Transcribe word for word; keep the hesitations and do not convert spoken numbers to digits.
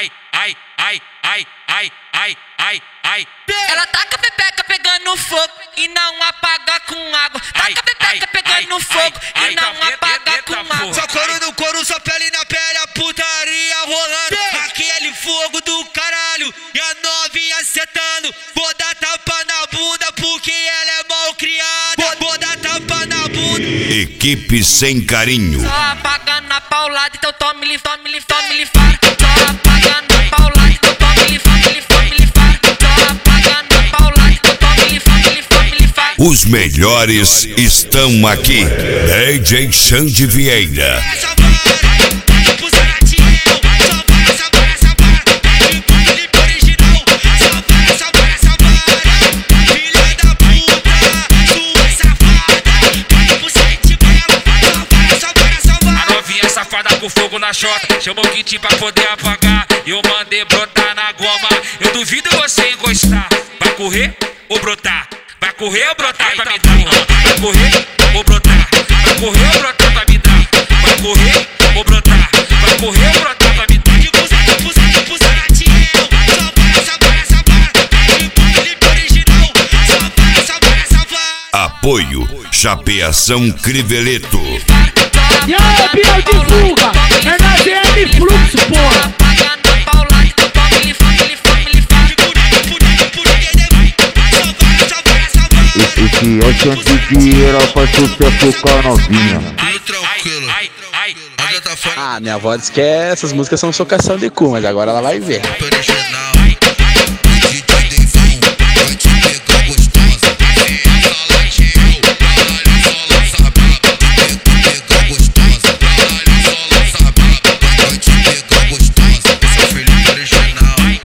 ai, ai, ai, ai, ai, ai, ai, ai. Ela taca a pepeca pegando fogo e não apaga com água. Taca a pepeca pegando fogo e não apaga com água. Só couro no couro, só pele na pele, a putaria rolando. Aquele fogo do caralho e a novinha acertando. Vou dar tapa na bunda porque ela é mal criada. Vou dar tapa na bunda. Equipe sem carinho. Só apagando a paulada, então tome-lhe, tome-lhe, tome-lhe fara. Só apagando a paulada, então tome-lhe, tome-lhe, tome-lhe fara. Só apagando a paulada, então tome-lhe, tome-lhe, tome-lhe fara. Os melhores estão aqui. D J Xande Vieira. Essa vara, tipo Zaratiel. Só vara, essa vara, essa vara. Tipo Felipe original. Só vara, essa vara, essa vara. Filha da puta, sua safada. Tipo sentimento. Só vara, essa vara, essa vara. A novinha safada com fogo na chota, chamou o kit pra poder apagar. Eu mandei brotar na goma, eu duvido você encostar. Vai correr ou brotar? Vai correr ou brotar pra me dar? Vai correr ou brotar? Vai correr ou brotar pra me dar? Vai correr ou brotar? Vai correr ou brotar pra me dar? Tipo Zé, tipo Zé, tipo Zaratiel. Só vara, essa vara, essa vara. Tipo Felipe original. Só vara, essa vara, essa vara. Apoio Chapeação Criveleto. E aí, Biel de Fuga, é na D M Fluxo, porra. Apagando a paulada, então tome-lhe, tome-lhe, tome-lhe fara. Esse é o Xande Vieira faz sucesso com a novinha. Tudo tranquilo. Ai, ai, Ainda tá fora Ah, minha avó disse que essas músicas são socação de cu, mas agora ela vai ver. original.